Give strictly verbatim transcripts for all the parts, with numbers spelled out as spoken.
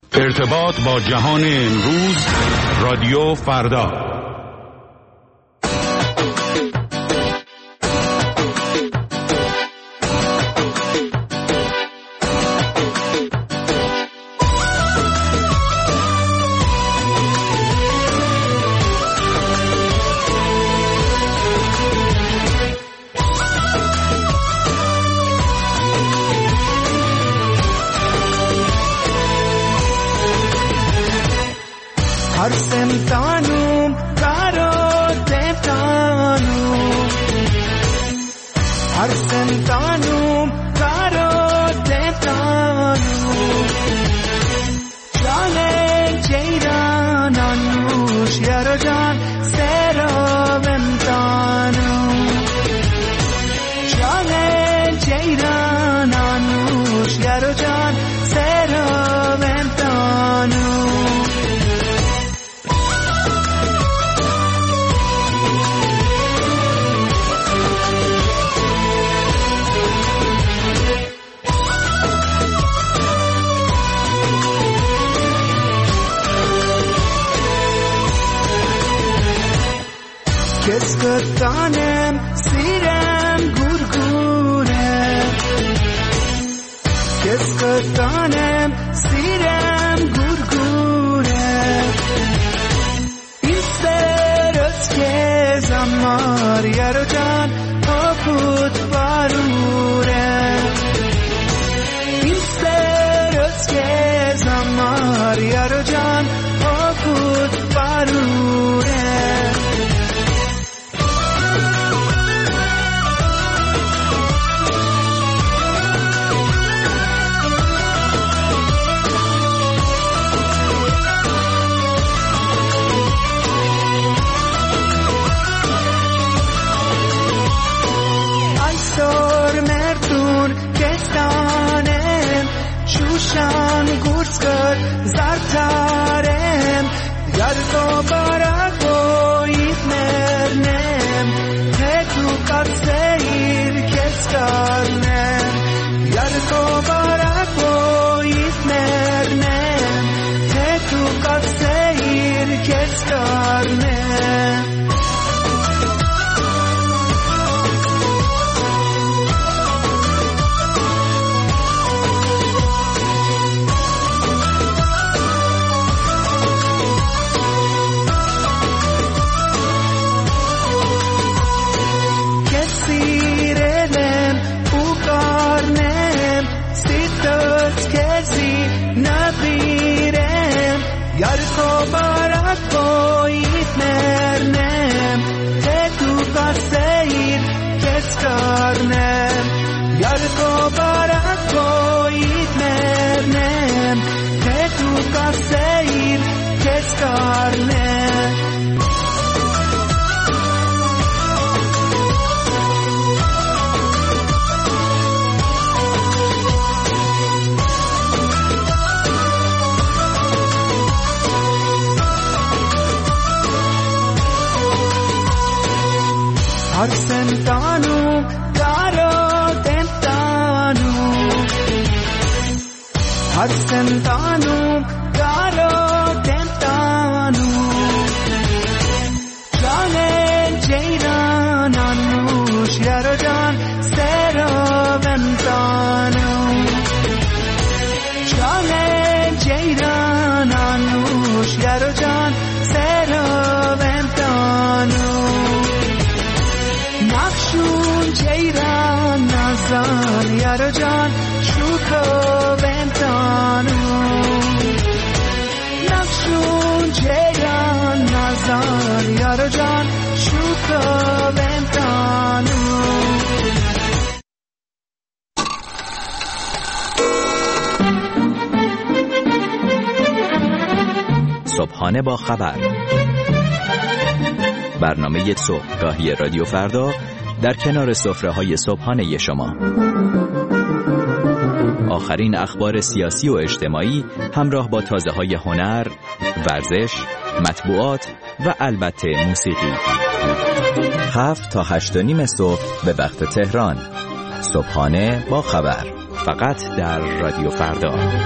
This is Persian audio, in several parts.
ارتباط با جهان امروز، رادیو فردا. Arsentanum karotetanum Arsentanum karotetanum Jane jeiran anush yarajan seraventanum Jane jeiran anush yarajan seraventanum Keskatanem sirem gurgure Keskatanem sirem gurgure İsteros kezamar yarajan haput varure İsteros kezamar yarajan haput varure Shushan gurskar zartarem yarko barako itmernem hetu katseir keskarnem yarko barako itmernem hetu katseir keskarnem Yarko barako itmernem Hetu kaseir keskarnem Yarko barako itmernem Hetu kaseir keskarnem Arsentanum karotetanum Arsentanum karotetanum Jane jeiran anush yarajan seraventanum Jane jeiran anush yarajan seraventanum Nakshun jeiran nazan yarajan shukaventanu Nakshun jeiran nazan yarajan shukaventanu صبحانه با خبر، برنامه صبحگاهی رادیو فردا در کنار سفره‌های صبحانه شما. آخرین اخبار سیاسی و اجتماعی همراه با تازه‌های هنر، ورزش، مطبوعات و البته موسیقی. هفت تا هشت و نیم صبح به وقت تهران. صبحانه با خبر، فقط در رادیو فردا.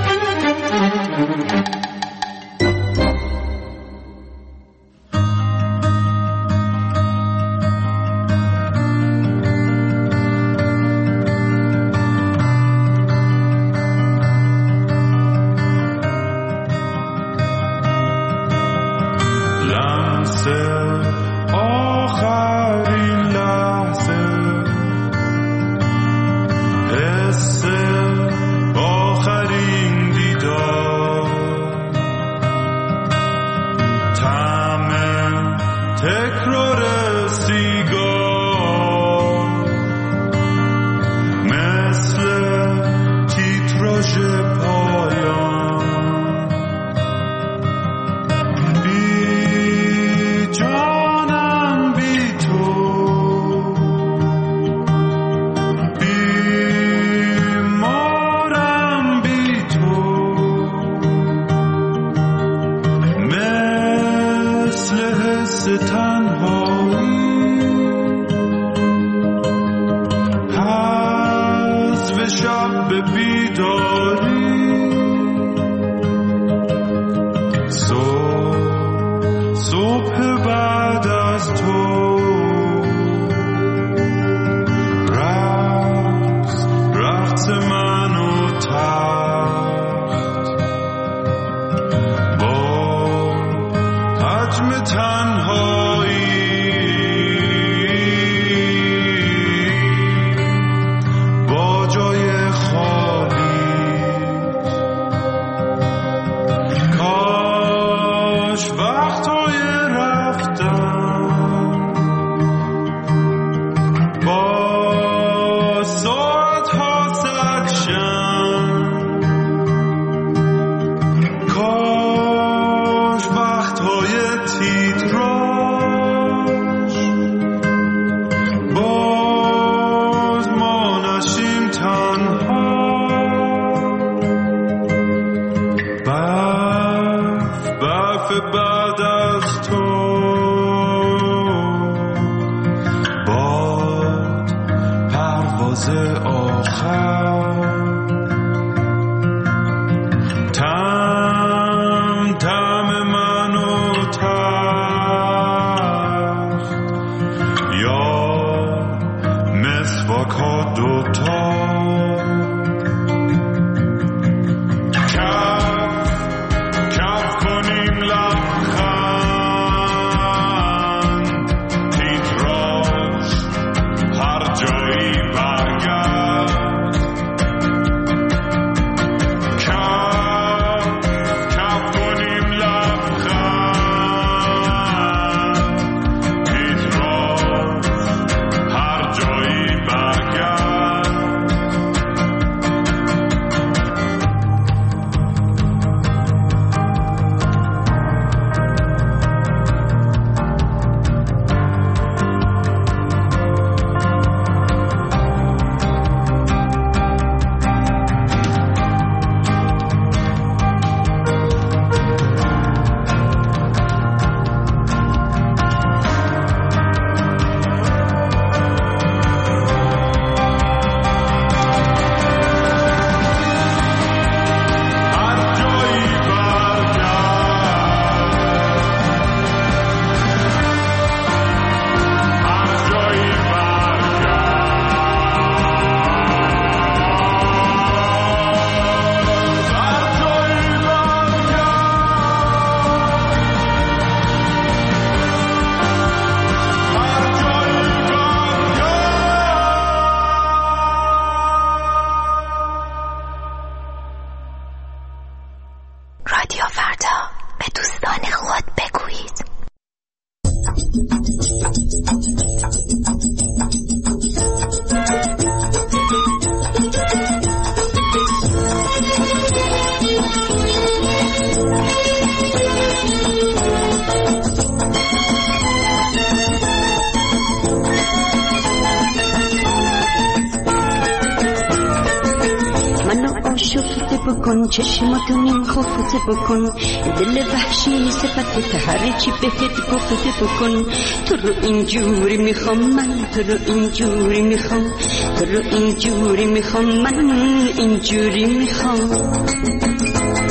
بکن چشماتو نیم خفته بکن دل وحشی صفت هر چی بهت گفته بکن تو رو اینجوری میخوام من تو رو اینجوری میخوام تو رو اینجوری میخوام من اینجوری میخوام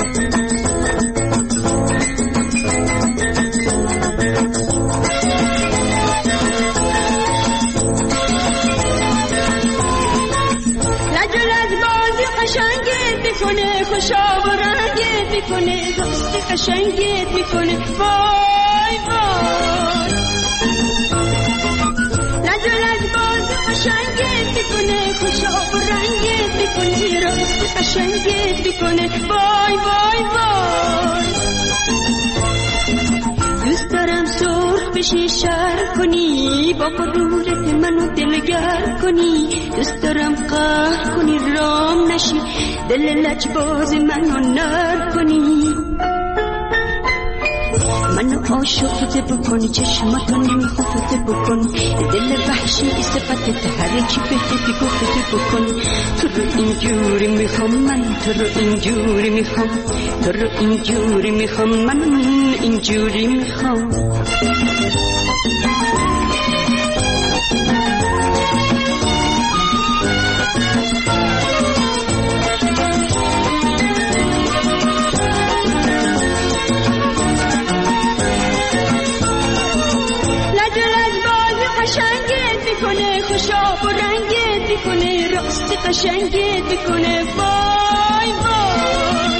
خوشا و رنگت میکنه دوست قشنگت میکنه وای وای لج و لج باز قشنگت میکنه خوشا و رنگت میکنه راست قشنگت میکنه وای وای وای دوست دارم سرخ بشی شر کنی با غرورت منو دلگر کنی دوست دارم قهر کنی رام نشی دل لجباز منو نر کنی منو عاشقت بکنی چشماتو نمیخوفت بکن دل وحشی صفتت هر چی بهت گفت بکن تو رو اینجوری میخوام من تو رو اینجوری میخوام تو رو اینجوری میخوام من اینجوری میخوام خوشا و رنگت میکنه راست قشنگت میکنه وای وای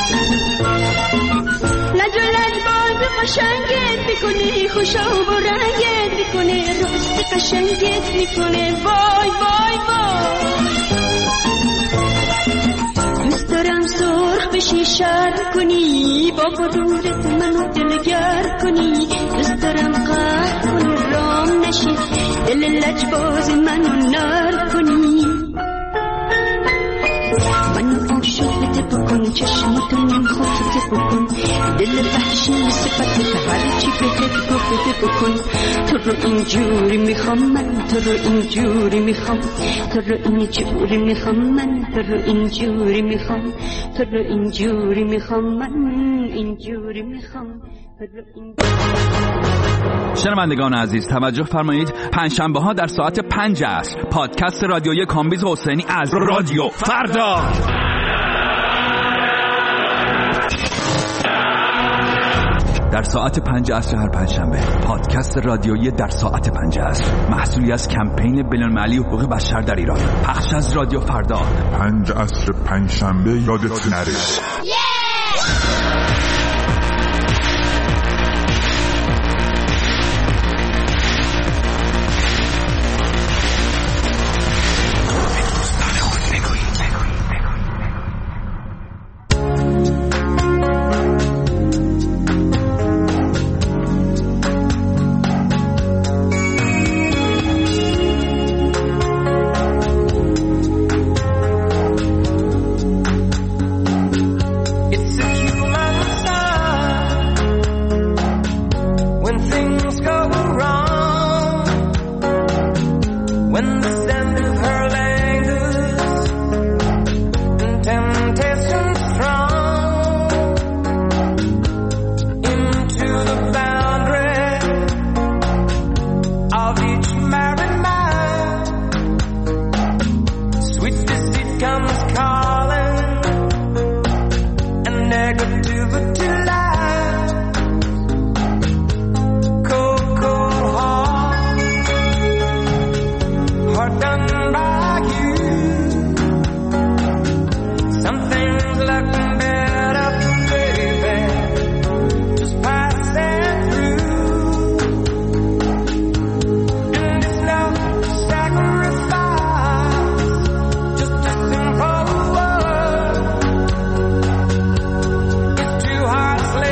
لج و لج باز قشنگت میکنه خوشا و رنگت میکنه راست قشنگت میکنه وای وای وای دوست دارم سرخ بشی شر کنی با غرورت منو دلگر کنی دوست دارم قهر کنی رام نشی دل لجباز منو نر کنی منو عاشقت بکن چشماتو نمیخوفت بکن دل وحشی صفتت هر چی بهت گفت بکن تو رو اینجوری میخوام من تو رو اینجوری میخوام تو رو اینجوری میخوام من تو رو اینجوری میخوام تو رو اینجوری میخوام من اینجوری میخوام شنوندگان عزیز توجه فرمایید پنجشنبه ها در ساعت پنج عصر پادکست رادیویی کامبیز حسینی از رادیو فردا در ساعت پنج عصر هر پنجشنبه پادکست رادیویی در ساعت پنج عصر محصولی از کمپین بین‌المللی حقوق بشر در ایران پخش از رادیو فردا پنج عصر پنجشنبه یادت نره Hearts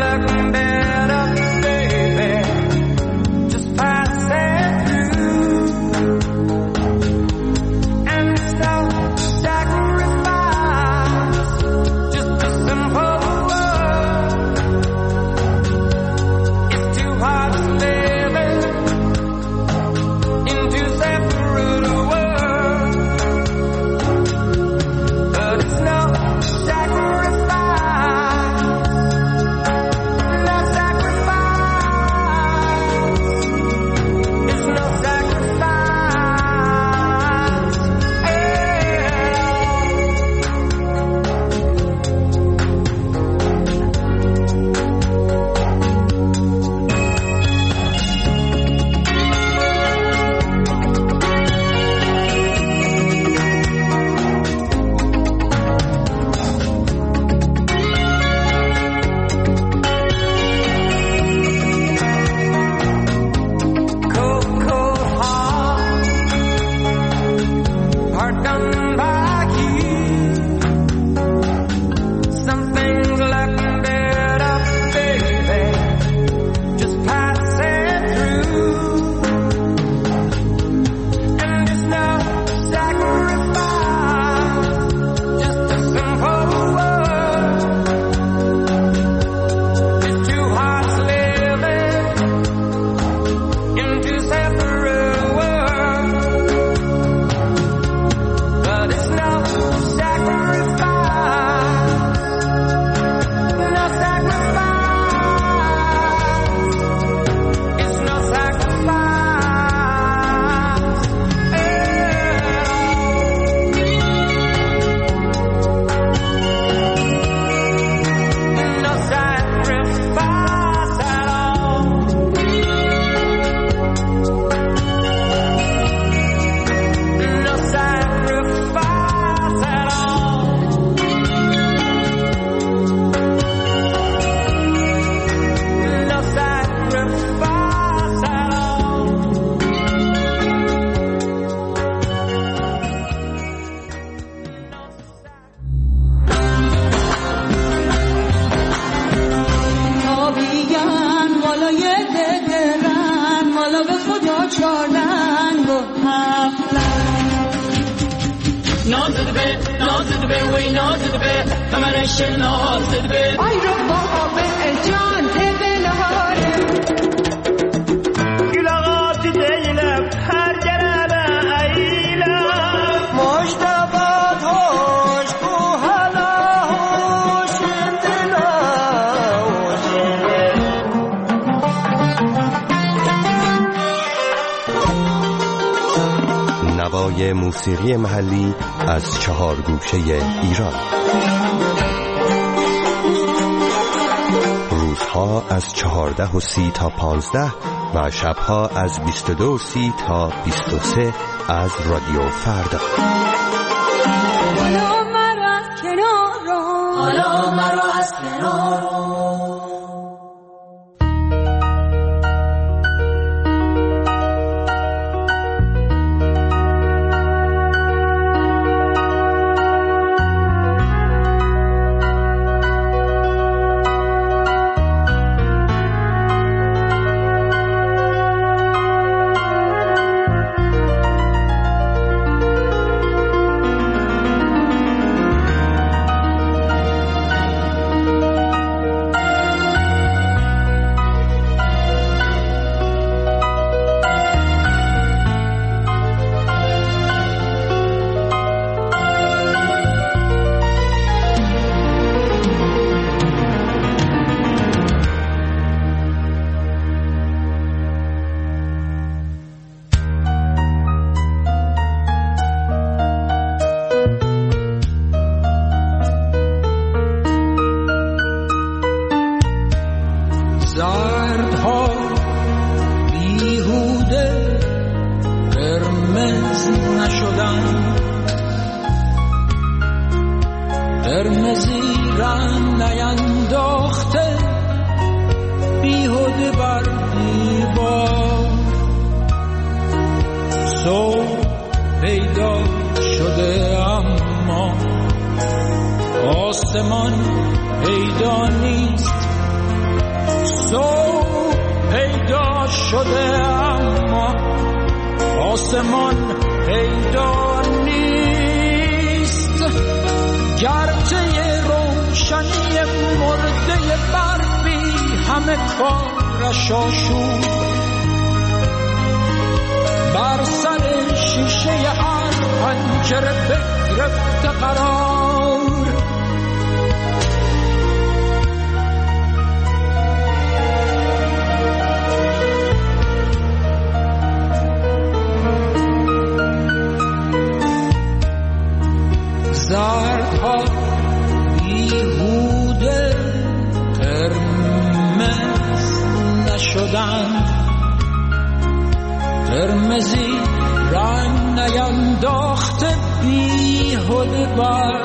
نوای موسیقی محلی از چهار گوشه ایران. روزها از چهارده و سی تا پانزده و شبها از بیست و دو و سی تا بیست و سه از رادیو فردا. حالا مرا از کنار رو، حالا مرا از کنار رو. شده اما آسمان پیدا نیست. گرچه روشنی مرده برفی همه کارش آشوب، بر سر شیشه هر پنجره بگرفته قرار. زردها بیهوده قرمز نشدن، قرمزی رنگ نینداخته بیهوده بر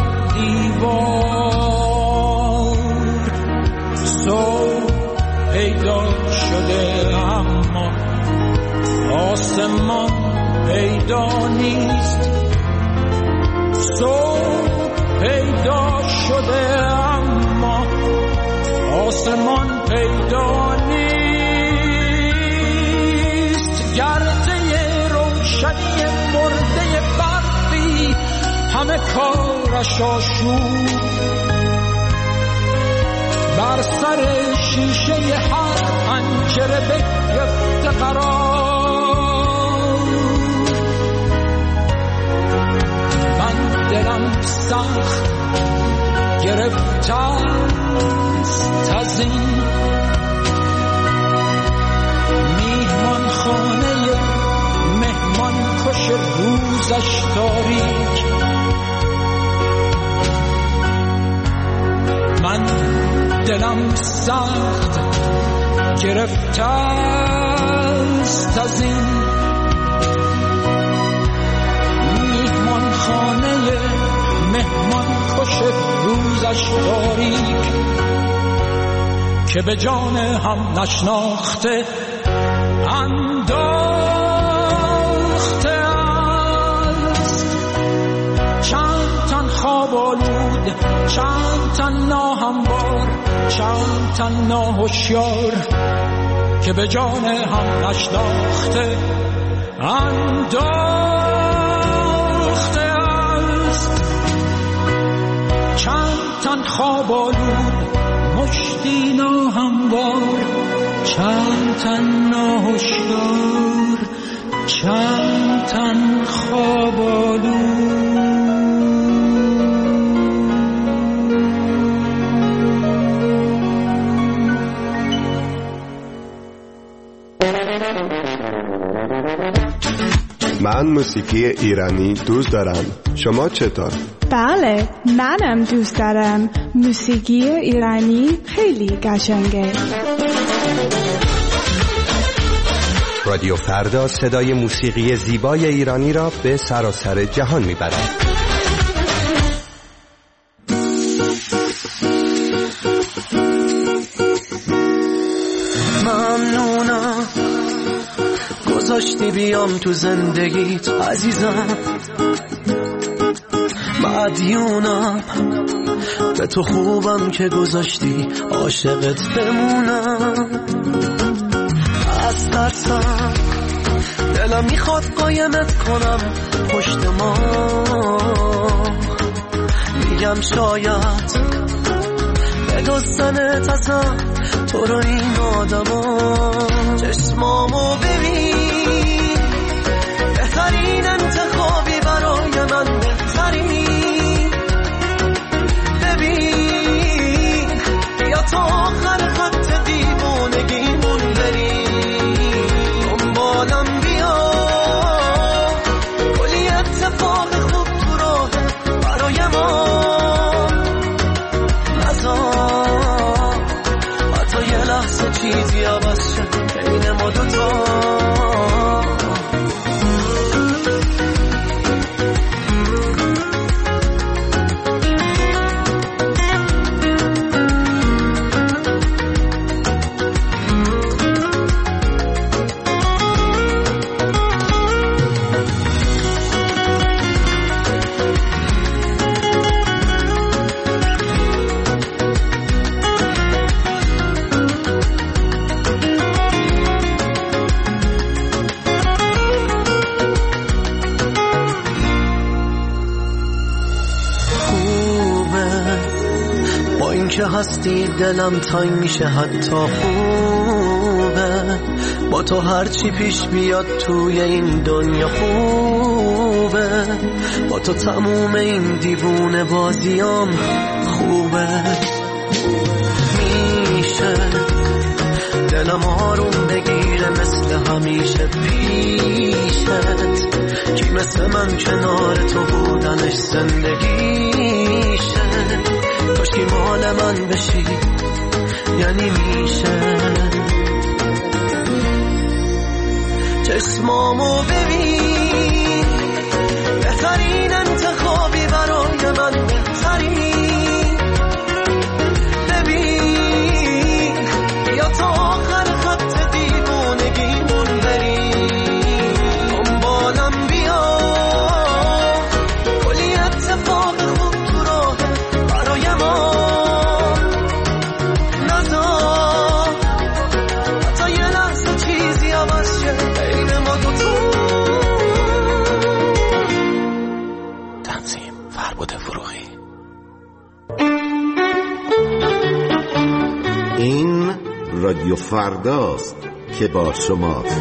دیوار. صبح پیدا شده اما آسمان پیدا نیست. صبح پیدا شده اما آسمان پیدا نیست. گرده روشنی مرده برفی همه کارش آشوب، بر سر شیشه هر پنجره بگرفته قرار. من دلم سخت گرفته است از این میهمان خانه مهمان کش روزش تاریک. من دلم سخت گرفته است از این میهمان خانه مهمان کش روزش تاریک، که به جان هم نشناخته انداخته است. چند تن خواب آلود، چند تن ناهموار، چند تن ناهوشیار، که به جان هم نشناخته انداخته است. چند تن خواب آلود، مشتی ناهموار، چند تن ناهوشیار، چند تن خواب آلود. من موسیقی ایرانی دوست دارم. شما چطور؟ بله، منم دوست دارم. موسیقی ایرانی خیلی قشنگه. رادیو فردا صدای موسیقی زیبای ایرانی را به سراسر جهان میبرد. ممنونم گذاشتی بیام تو زندگیت عزیزم، مدیونم به تو خوبم که گذاشتی عاشقت بمونم. از ترسم دلم میخواد قایمت کنم پشت ما، میگم شاید بدزدنت ازم تو رو این آدما. چشمامو ببین، بهترین انتخابی برای من، بهترین. ببین بیا تا آخر خط دیوانگیمون بریم، دنبالم بیا، کلی اتفاق خوب تو راه برای ما. نذار حتی یه لحظه چیزی عوض شد بین ما دوتا. هستی دلم تنگ میشه حتی خوبه، با تو هرچی پیش بیاد توی این دنیا خوبه، با تو تموم این دیوونه بازیام خوبه. میشه دلم آروم بگیره مثل همیشه پیشت، کی مثل من کنار تو بودنش زندگیشه، کاشکی مال من بشی یعنی میشه. چشمامو ببین، بهترین انتخابی برای من، بهترین. ببین یا تا آخر خط دیوونگیمون بریم، دنبالم بیا، کلی اتفاق خوب تو راه برای ما نذار، حتی یه لحظه چیزی عوض شه بین ما دوتا. تنظیم فرباد فروغی. این رادیو فرداست که با شماست.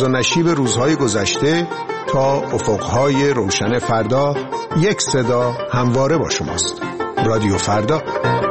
ناز و نشیب روزهای گذشته تا افقهای روشن فردا، یک صدا همواره با شماست. رادیو فردا.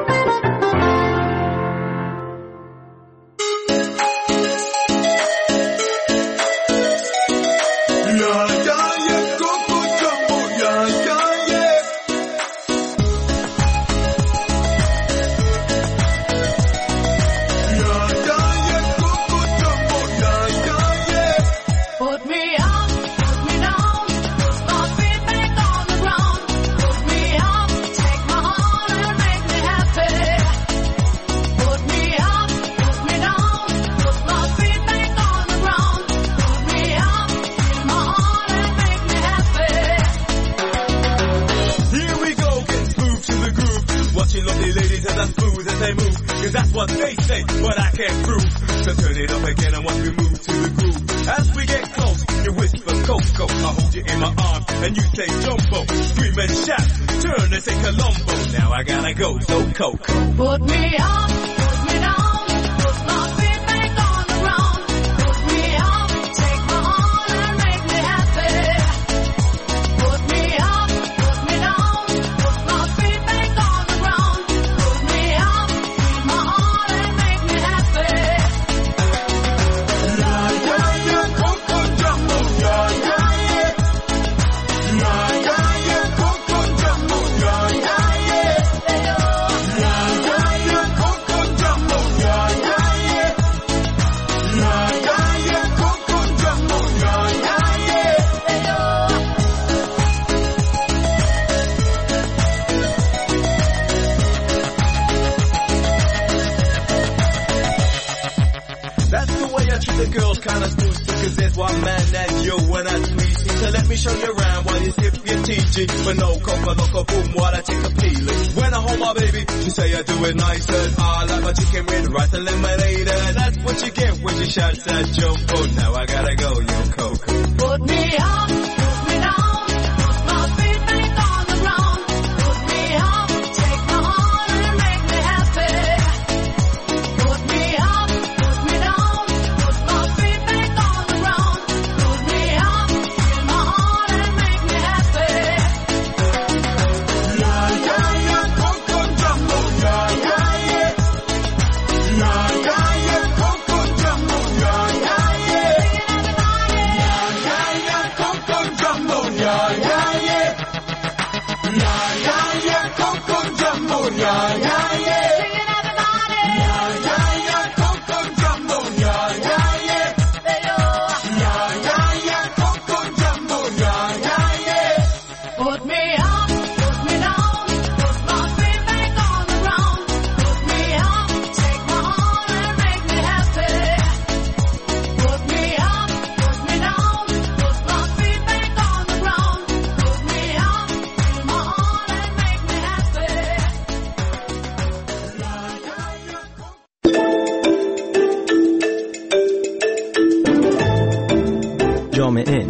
جامعه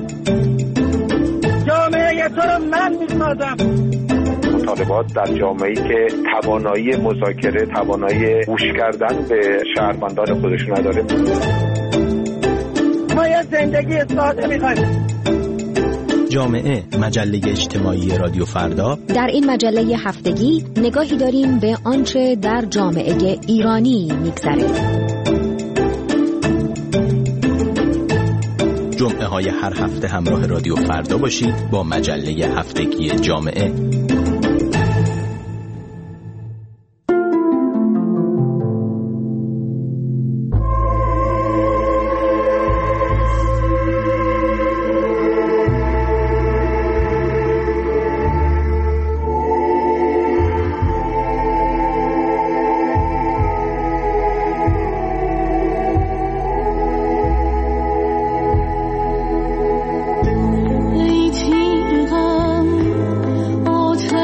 جامعه تو رو من میسازم. مطالبات در جامعه‌ای که توانایی مذاکره، توانایی گوش کردن به شهروندان خودش نداره. ما یه زندگی ساده می‌خوایم. جامعه، مجله اجتماعی رادیو فردا. در این مجله هفتگی نگاهی داریم به آنچه در جامعه ایرانی می‌گذره. جمعه های هر هفته همراه رادیو فردا باشید با مجله هفتگی جامعه. ای تیغم آتش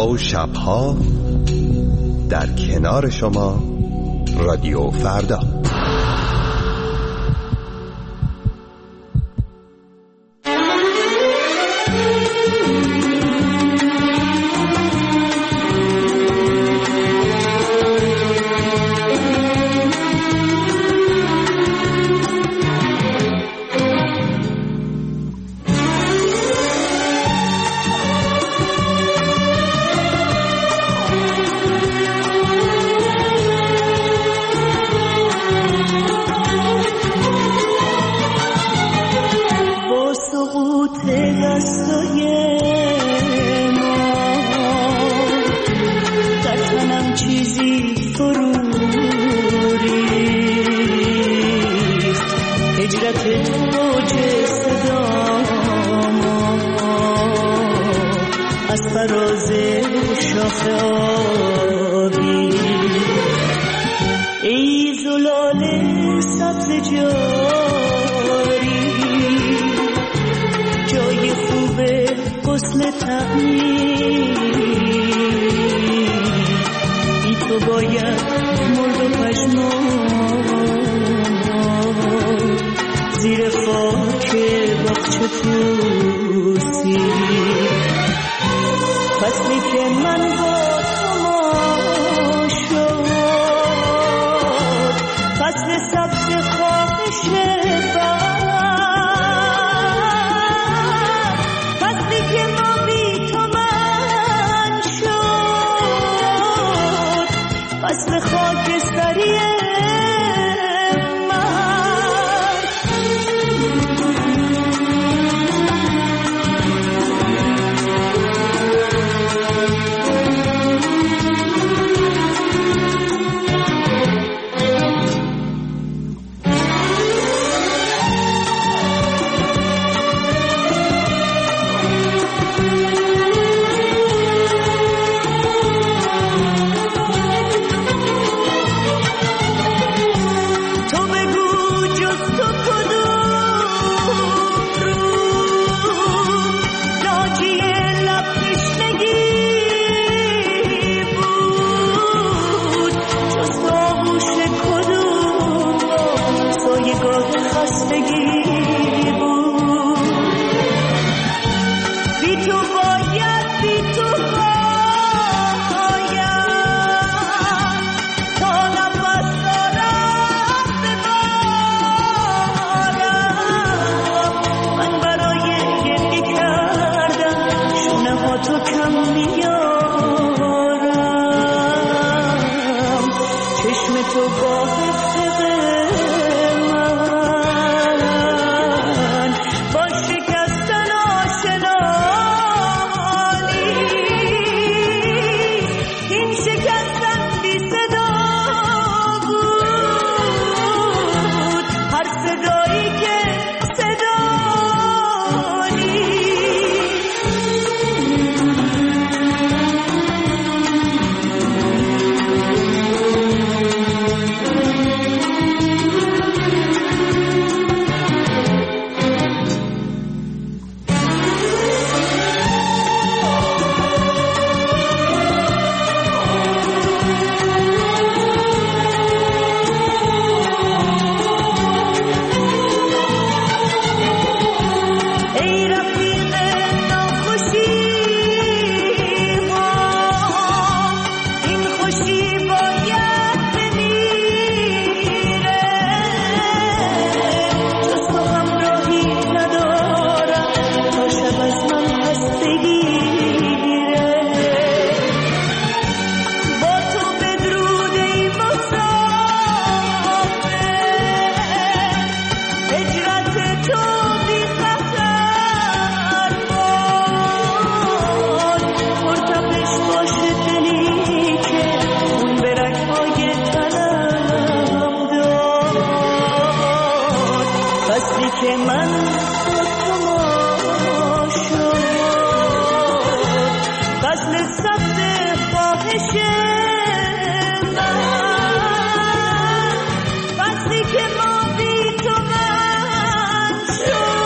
روزها و شبها در کنار شما رادیو فردا.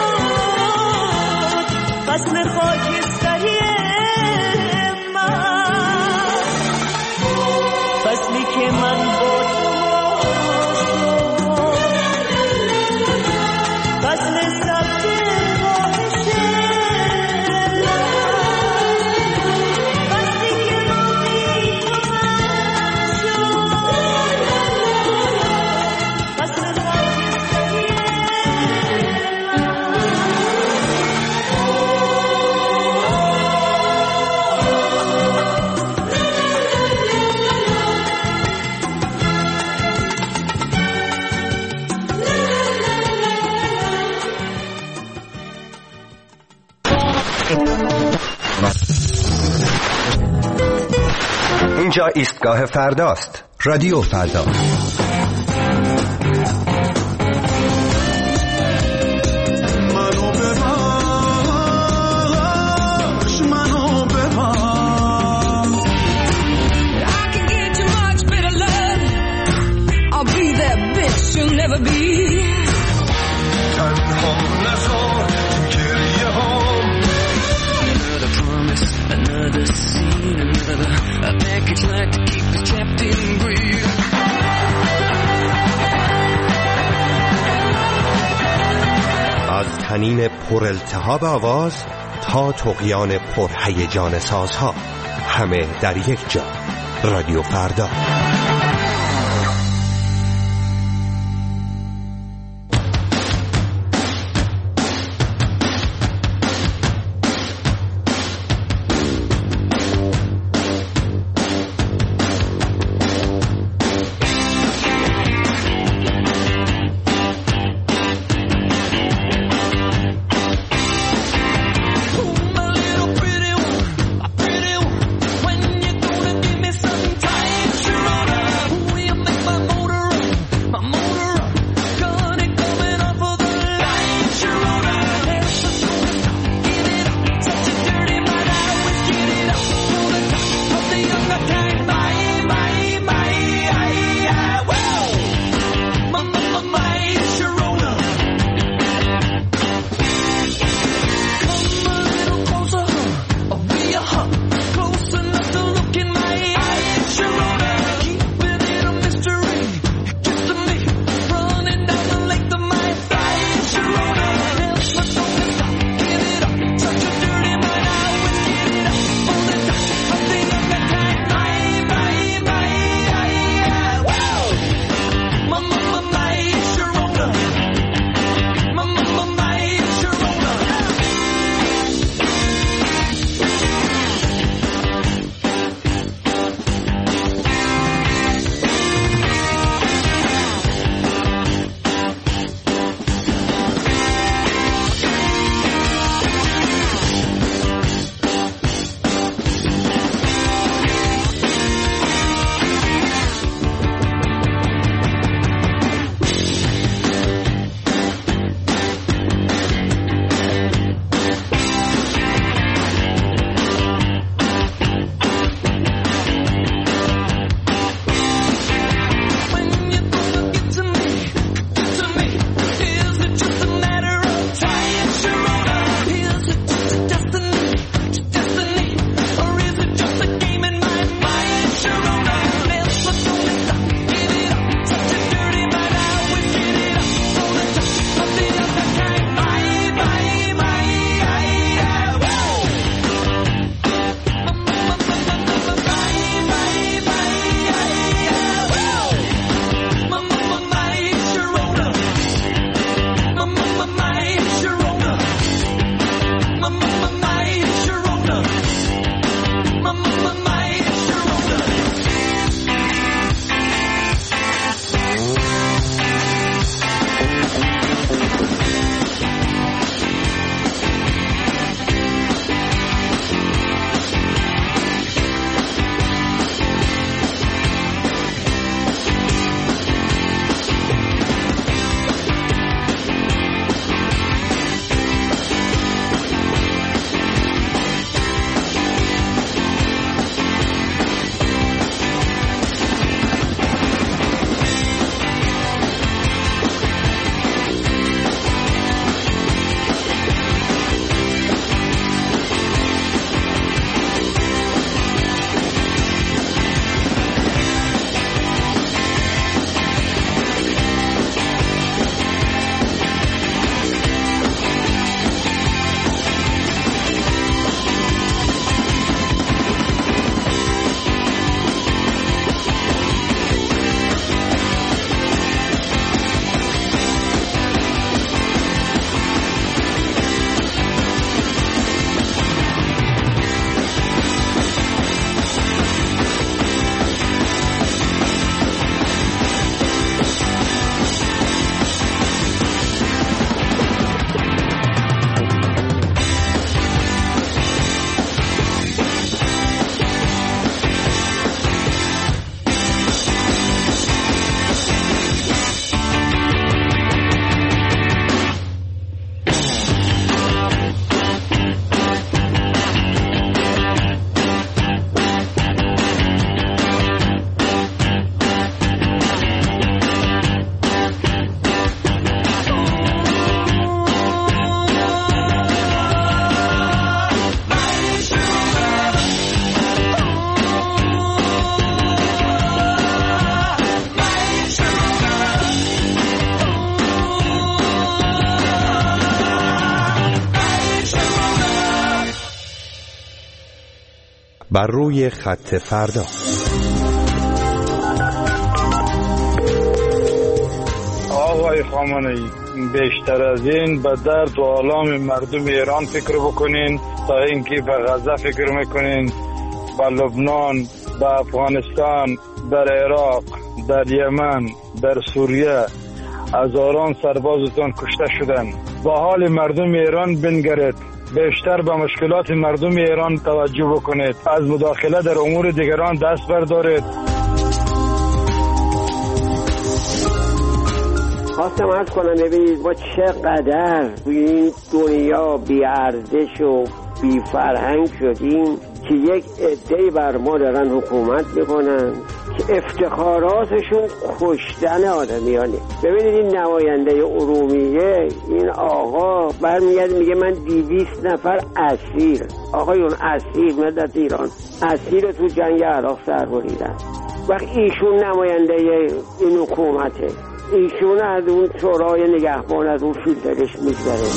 فصل خاکستری من اینجا ایستگاه فرداست. رادیو فردا. از تنین پر التهاب آواز تا طغیان پر هیجان سازها، همه در یک جا. رادیو فردا. When you're gonna give me some time to run بر روی خط فردا. آقای خامنه‌ای، بیشتر از این به درد و آلام مردم ایران فکر بکنین تا اینکه به غزه فکر میکنین. به لبنان، به افغانستان، در عراق، در یمن، در سوریه هزاران سربازتان کشته شدن. با حال مردم ایران بنگرید، بیشتر به مشکلات مردم ایران توجه بکنید، از مداخله در امور دیگران دست بردارید. خواستم عرض کنم ببینید ما چقدر توی این دنیا بی ارزش و بی فرهنگ شدیم که یک عده‌ای بر ما دارن حکومت میکنن که افتخاراتشون کشتن آدمیانه. ببینید این نماینده ارومیه، این آقا برمیگرد میگه من دویست نفر اسیر، آقایون اسیر ملت ایران اسیر تو جنگ عراق سر بریدن. وقت ایشون نماینده این حکومته، ایشون از اون شورای نگهبان از اون فیلترش میگذره.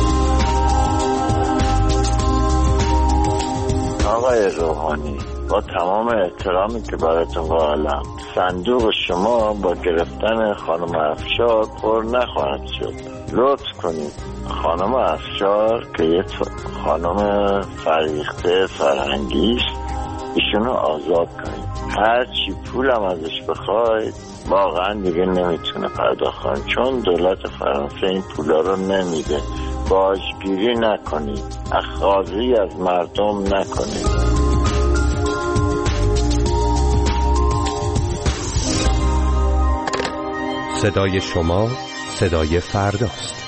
آقای روحانی، با تمام احترامی که براتون قائلم، صندوق شما با گرفتن خانم افشار پر نخواهد شد. لطف کنید خانم افشار که یه خانم فریخته فرهنگی است، ایشونو آزاد کنید. هر چی پولم ازش بخواید واقعا دیگه نمیتونه پرداخت کنه، چون دولت فرانسه این پولا رو نمیده. باجگیری نکنید، اخاذی از مردم نکنید. صدای شما صدای فرداست.